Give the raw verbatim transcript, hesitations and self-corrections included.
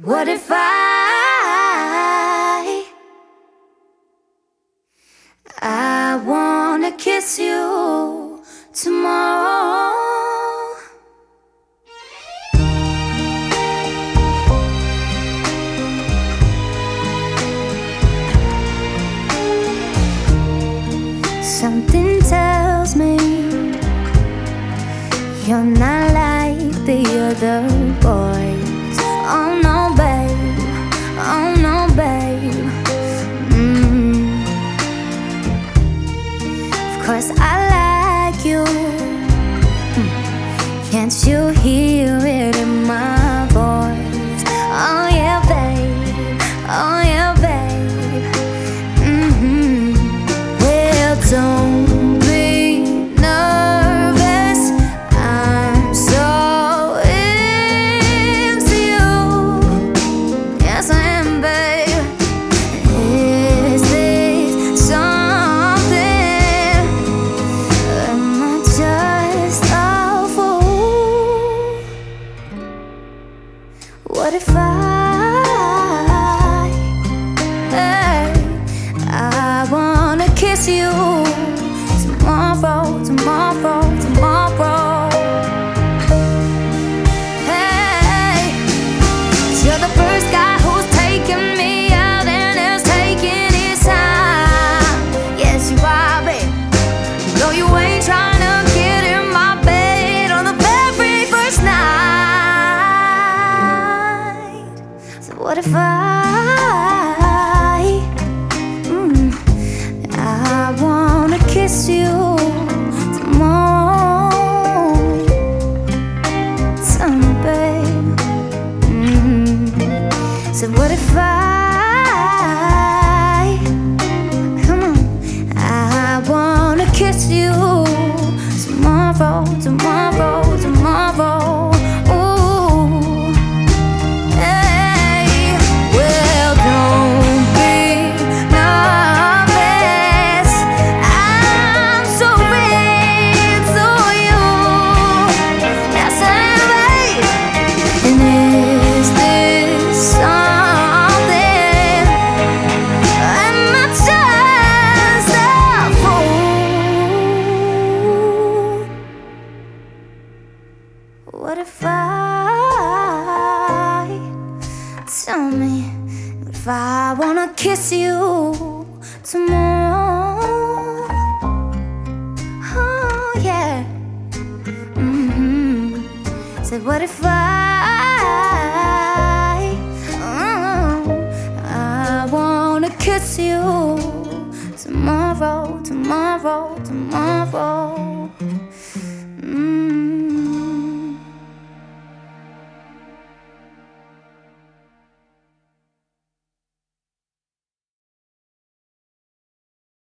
What if I I wanna kiss you tomorrow? Something tells me you're not like the other boys. Oh no, babe. Oh no, babe. mm. Of course I like you. mm. Can't you hear it in my voice? Oh yeah, babe. Oh yeah, babe. mm-hmm. Well, don't be nervous, I'm so into you. Yes, I am, babe. Is this something? Am I just a fool? What if I hey, I wanna kiss you tomorrow, tomorrow, tomorrow. Hey, you're the first guy who's taking me out and is taking his time. Yes, you are, babe. Though you ain't trying to get in my bed on the very first night. So what if I mm, I wanna kiss you tomorrow? Tell me, babe. mm. So what if I come on, I wanna kiss you tomorrow, tomorrow, tomorrow. Ooh, hey. Well, don't be nervous, I'm so into you. Yes, I am, babe. And is this something? Am I just a fool? What if I tell me if I wanna kiss you tomorrow? Oh yeah. mm-hmm. Said what if I oh, I wanna kiss you tomorrow, tomorrow, tomorrow.